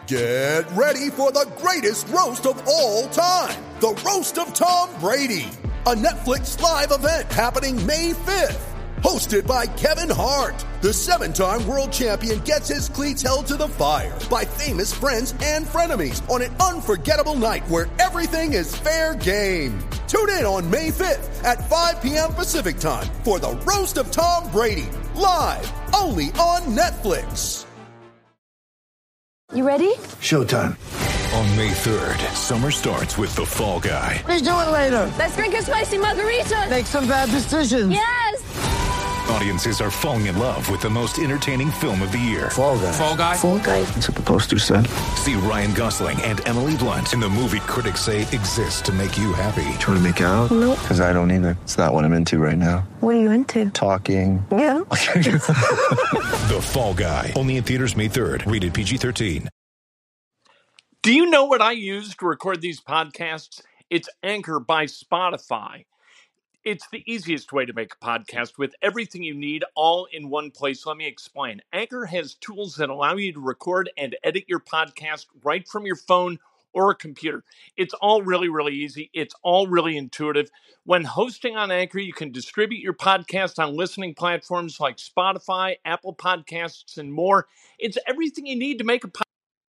Get ready for the greatest roast of all time. The Roast of Tom Brady. A Netflix live event happening May 5th. Hosted by Kevin Hart. The 7-time world champion gets his cleats held to the fire by famous friends and frenemies on an unforgettable night where everything is fair game. Tune in on May 5th at 5 p.m. Pacific time for the Roast of Tom Brady. Live only on Netflix. You ready? Showtime. On May 3rd, summer starts with The Fall Guy. Let's do it later. Let's drink a spicy margarita. Make some bad decisions. Yes! Audiences are falling in love with the most entertaining film of the year. Fall Guy. Fall Guy? Fall guy. That's what the poster said. See Ryan Gosling and Emily Blunt in the movie critics say exists to make you happy. Trying to make it out? Nope. Because I don't either. It's not what I'm into right now. What are you into? Talking. Yeah. The Fall Guy. Only in theaters May 3rd. Rated PG-13. Do you know what I use to record these podcasts? It's Anchor by Spotify. It's the easiest way to make a podcast with everything you need all in one place. Let me explain. Anchor has tools that allow you to record and edit your podcast right from your phone or a computer. It's all really, really easy. It's all really intuitive. When hosting on Anchor, you can distribute your podcast on listening platforms like Spotify, Apple Podcasts, and more. It's everything you need to make a podcast.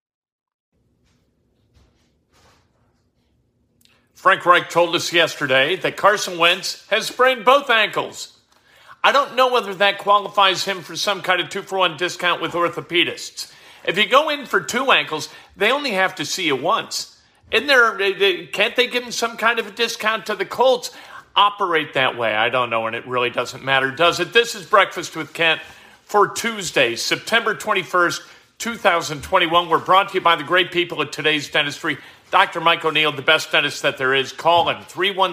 Frank Reich told us yesterday that Carson Wentz has sprained both ankles. I don't know whether that qualifies him for some kind of 2-for-1 discount with orthopedists. If you go in for 2 ankles, they only have to see you once. Can't they give him some kind of a discount to the Colts? Operate that way. I don't know, and it really doesn't matter, does it? This is Breakfast with Kent for Tuesday, September 21st, 2021. We're brought to you by the great people at Today's Dentistry. Dr. Mike O'Neill, the best dentist that there is. Call him.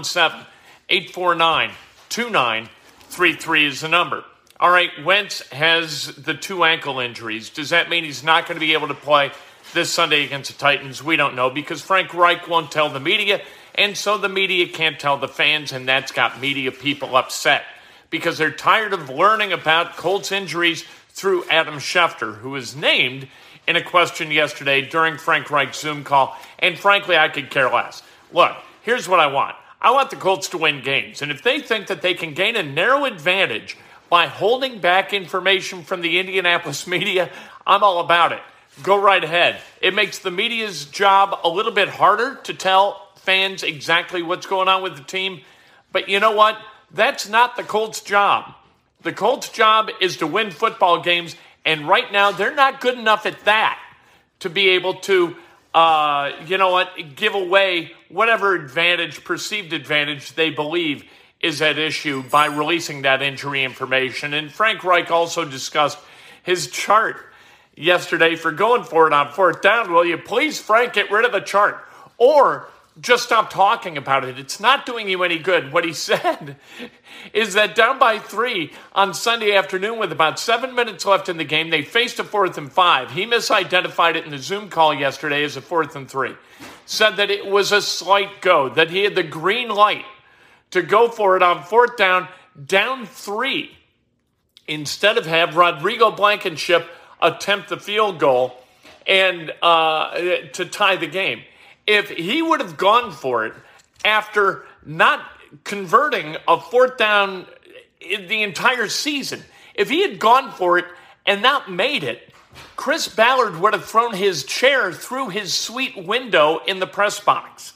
317-849-2933 is the number. All right, Wentz has the 2 ankle injuries. Does that mean he's not going to be able to play this Sunday against the Titans? We don't know because Frank Reich won't tell the media, and so the media can't tell the fans, and that's got media people upset because they're tired of learning about Colts injuries through Adam Schefter, who was named in a question yesterday during Frank Reich's Zoom call, and frankly, I could care less. Look, here's what I want. I want the Colts to win games, and if they think that they can gain a narrow advantage by holding back information from the Indianapolis media, I'm all about it. Go right ahead. It makes the media's job a little bit harder to tell fans exactly what's going on with the team, but you know what? That's not the Colts' job. The Colts' job is to win football games, and right now, they're not good enough at that to be able to, give away whatever perceived advantage they believe is at issue by releasing that injury information. And Frank Reich also discussed his chart yesterday for going for it on 4th down. Will you please, Frank, get rid of the chart? Or just stop talking about it. It's not doing you any good. What he said is that down by 3 on Sunday afternoon with about 7 minutes left in the game, they faced a 4th and 5. He misidentified it in the Zoom call yesterday as a 4th and 3. Said that it was a slight go, that he had the green light to go for it on 4th down 3, instead of have Rodrigo Blankenship attempt the field goal and to tie the game. If he would have gone for it after not converting a 4th down in the entire season, if he had gone for it and not made it, Chris Ballard would have thrown his chair through his suite window in the press box.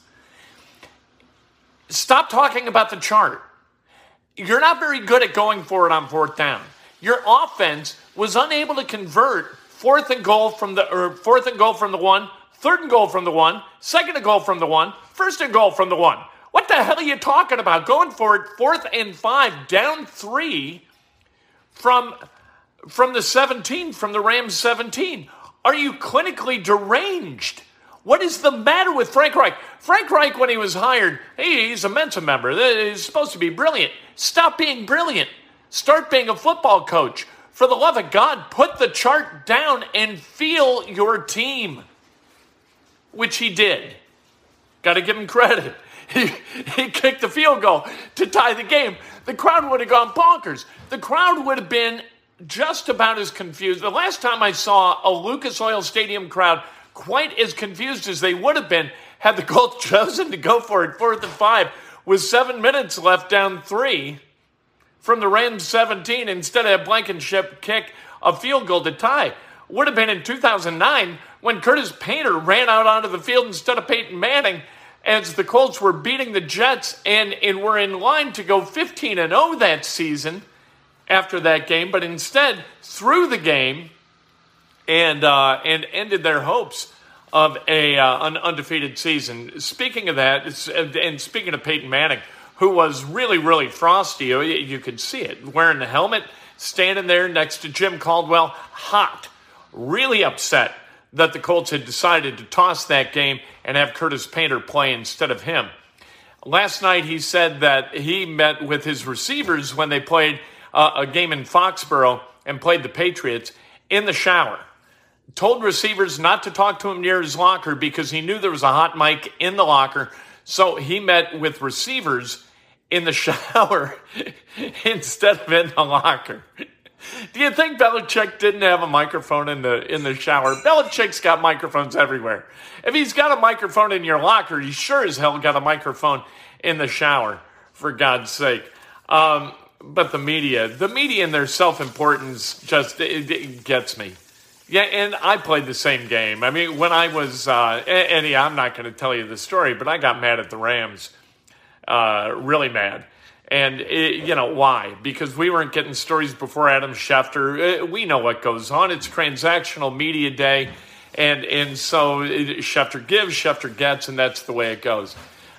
Stop talking about the chart. You're not very good at going for it on 4th down. Your offense was unable to convert 4th and goal from the 1, 3rd and goal from the 1, 2nd and goal from the 1, 1st and goal from the 1. What the hell are you talking about? Going for it 4th and 5, down 3 from the 17, from the Rams 17. Are you clinically deranged? What is the matter with Frank Reich? Frank Reich, when he was hired, he's a Mensa member. He's supposed to be brilliant. Stop being brilliant. Start being a football coach. For the love of God, put the chart down and feel your team. Which he did. Got to give him credit. He kicked the field goal to tie the game. The crowd would have gone bonkers. The crowd would have been just about as confused. The last time I saw a Lucas Oil Stadium crowd quite as confused as they would have been had the Colts chosen to go for it 4th and 5 with 7 minutes left down 3 from the Rams 17 instead of Blankenship kick a field goal to tie. Would have been in 2009 when Curtis Painter ran out onto the field instead of Peyton Manning as the Colts were beating the Jets and were in line to go 15-0 that season after that game, but instead threw the game and ended their hopes of an undefeated season. Speaking of that, and speaking of Peyton Manning, who was really, really frosty, you could see it, wearing the helmet, standing there next to Jim Caldwell, hot, really upset that the Colts had decided to toss that game and have Curtis Painter play instead of him. Last night he said that he met with his receivers when they played a game in Foxborough and played the Patriots in the shower. Told receivers not to talk to him near his locker because he knew there was a hot mic in the locker. So he met with receivers in the shower instead of in the locker. Do you think Belichick didn't have a microphone in the shower? Belichick's got microphones everywhere. If he's got a microphone in your locker, he sure as hell got a microphone in the shower, for God's sake. But the media and their self-importance just it gets me. Yeah, and I played the same game. I mean, when I was, I'm not going to tell you the story, but I got mad at the Rams, really mad. And, why? Because we weren't getting stories before Adam Schefter. We know what goes on. It's transactional media day. And so Schefter gives, Schefter gets, and that's the way it goes.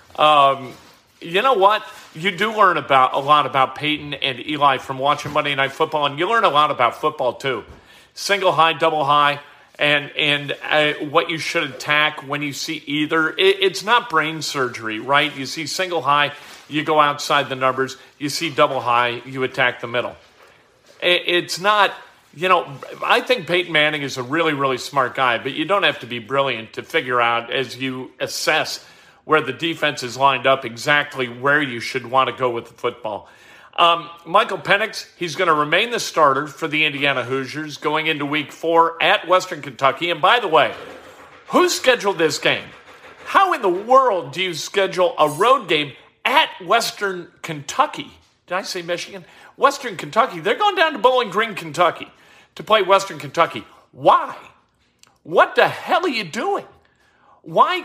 You know what? You do learn a lot about Peyton and Eli from watching Monday Night Football, and you learn a lot about football too. Single high, double high, and what you should attack when you see either. It's not brain surgery, right? You see single high, you go outside the numbers. You see double high, you attack the middle. It's not, I think Peyton Manning is a really, really smart guy, but you don't have to be brilliant to figure out as you assess where the defense is lined up exactly where you should want to go with the football. Michael Penix, he's going to remain the starter for the Indiana Hoosiers going into Week 4 at Western Kentucky. And by the way, who scheduled this game? How in the world do you schedule a road game at Western Kentucky? Did I say Michigan? Western Kentucky. They're going down to Bowling Green, Kentucky to play Western Kentucky. Why? What the hell are you doing? Why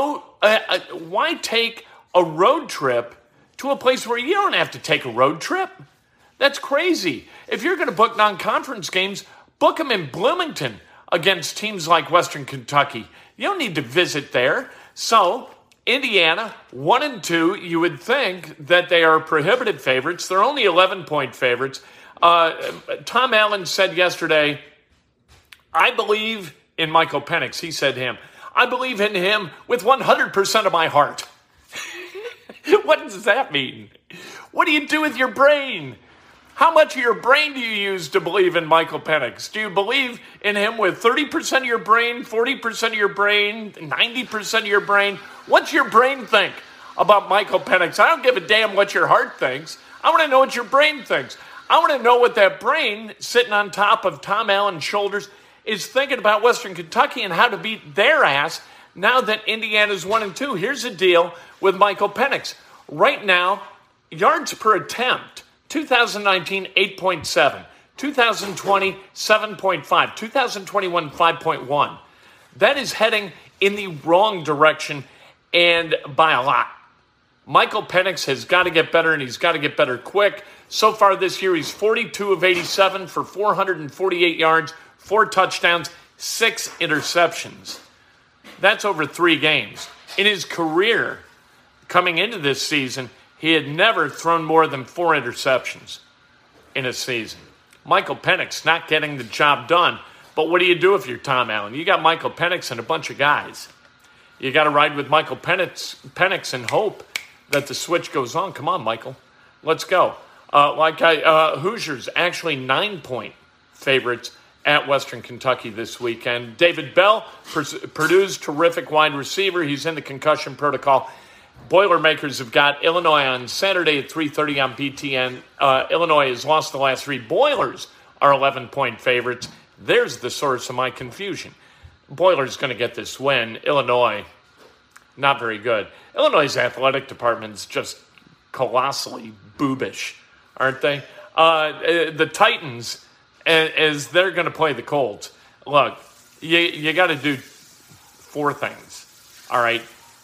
take a road trip to a place where you don't have to take a road trip? That's crazy. If you're going to book non-conference games, book them in Bloomington against teams like Western Kentucky. You don't need to visit there. So, Indiana, 1-2, you would think that they are prohibitive favorites. They're only 11-point favorites. Tom Allen said yesterday, I believe in Michael Penix. He said to him, I believe in him with 100% of my heart. What does that mean? What do you do with your brain? How much of your brain do you use to believe in Michael Penix? Do you believe in him with 30% of your brain, 40% of your brain, 90% of your brain? What's your brain think about Michael Penix? I don't give a damn what your heart thinks. I want to know what your brain thinks. I want to know what that brain sitting on top of Tom Allen's shoulders is thinking about Western Kentucky and how to beat their ass now that Indiana's 1-2. Here's the deal with Michael Penix. Right now, yards per attempt, 2019, 8.7. 2020, 7.5. 2021, 5.1. That is heading in the wrong direction and by a lot. Michael Penix has got to get better, and he's got to get better quick. So far this year, he's 42 of 87 for 448 yards, 4 touchdowns, 6 interceptions. That's over 3 games. In his career, coming into this season, he had never thrown more than 4 interceptions in a season. Michael Penix not getting the job done. But what do you do if you're Tom Allen? You got Michael Penix and a bunch of guys. You got to ride with Michael Penix and hope that the switch goes on. Come on, Michael. Let's go. Hoosiers, actually 9-point favorites at Western Kentucky this weekend. David Bell, Purdue's terrific wide receiver. He's in the concussion protocol. Boilermakers have got Illinois on Saturday at 3:30 on BTN. Illinois has lost the last 3. Boilers are 11-point favorites. There's the source of my confusion. Boilers going to get this win. Illinois, not very good. Illinois' athletic department's just colossally boobish, aren't they? The Titans, as they're going to play the Colts, look, you got to do 4 things, all right?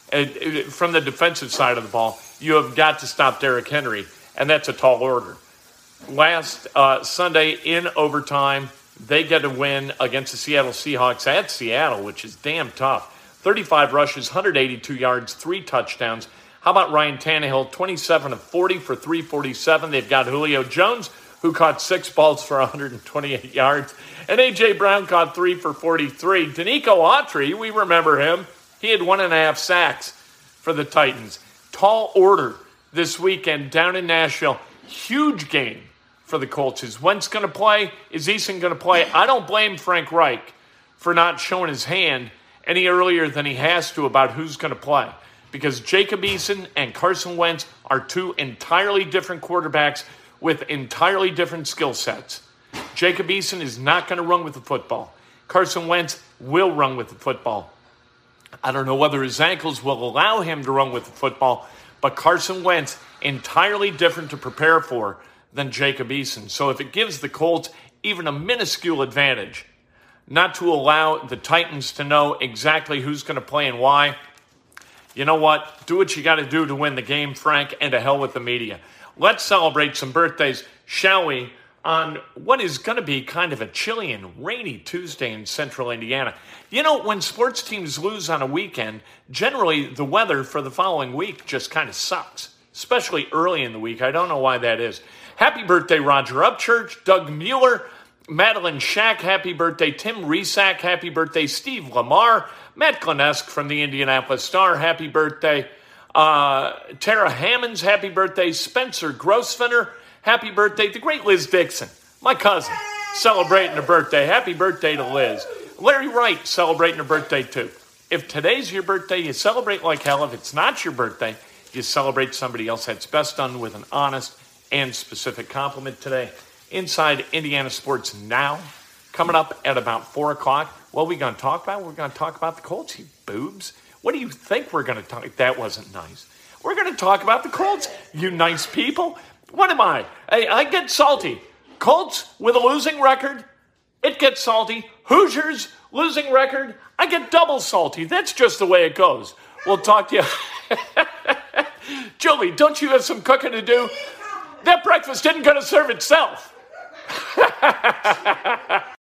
From the defensive side of the ball, you have got to stop Derrick Henry, and that's a tall order. Last Sunday in overtime, they get a win against the Seattle Seahawks at Seattle, which is damn tough. 35 rushes, 182 yards, 3 touchdowns. How about Ryan Tannehill, 27 of 40 for 347. They've got Julio Jones, who caught 6 balls for 128 yards. And A.J. Brown caught 3 for 43. Danico Autry, we remember him. He had 1.5 sacks for the Titans. Tall order this weekend down in Nashville. Huge game for the Colts. Is Wentz going to play? Is Eason going to play? I don't blame Frank Reich for not showing his hand any earlier than he has to about who's going to play. Because Jacob Eason and Carson Wentz are 2 entirely different quarterbacks with entirely different skill sets. Jacob Eason is not going to run with the football. Carson Wentz will run with the football. I don't know whether his ankles will allow him to run with the football, but Carson Wentz, entirely different to prepare for than Jacob Eason. So if it gives the Colts even a minuscule advantage, not to allow the Titans to know exactly who's going to play and why, you know what? Do what you got to do to win the game, Frank, and to hell with the media. Let's celebrate some birthdays, shall we, on what is going to be kind of a chilly and rainy Tuesday in central Indiana. You know, when sports teams lose on a weekend, generally the weather for the following week just kind of sucks, especially early in the week. I don't know why that is. Happy birthday, Roger Upchurch, Doug Mueller, Madeline Shack, happy birthday, Tim Resack, happy birthday, Steve Lamar, Matt Glenesk from the Indianapolis Star, happy birthday, Tara Hammonds, happy birthday, Spencer Grosvenor, happy birthday, the great Liz Dixon, my cousin, celebrating a birthday. Happy birthday to Liz. Larry Wright celebrating a birthday too. If today's your birthday, you celebrate like hell. If it's not your birthday, you celebrate somebody else. That's best done with an honest and specific compliment today. Inside Indiana Sports Now, coming up at about 4 o'clock. What are we going to talk about? We're going to talk about the Colts, you boobs. What do you think we're going to talk? That wasn't nice. We're going to talk about the Colts, you nice people. What am I? I get salty. Colts with a losing record, it gets salty. Hoosiers, losing record, I get double salty. That's just the way it goes. We'll talk to you. Julie, don't you have some cooking to do? That breakfast isn't going to serve itself.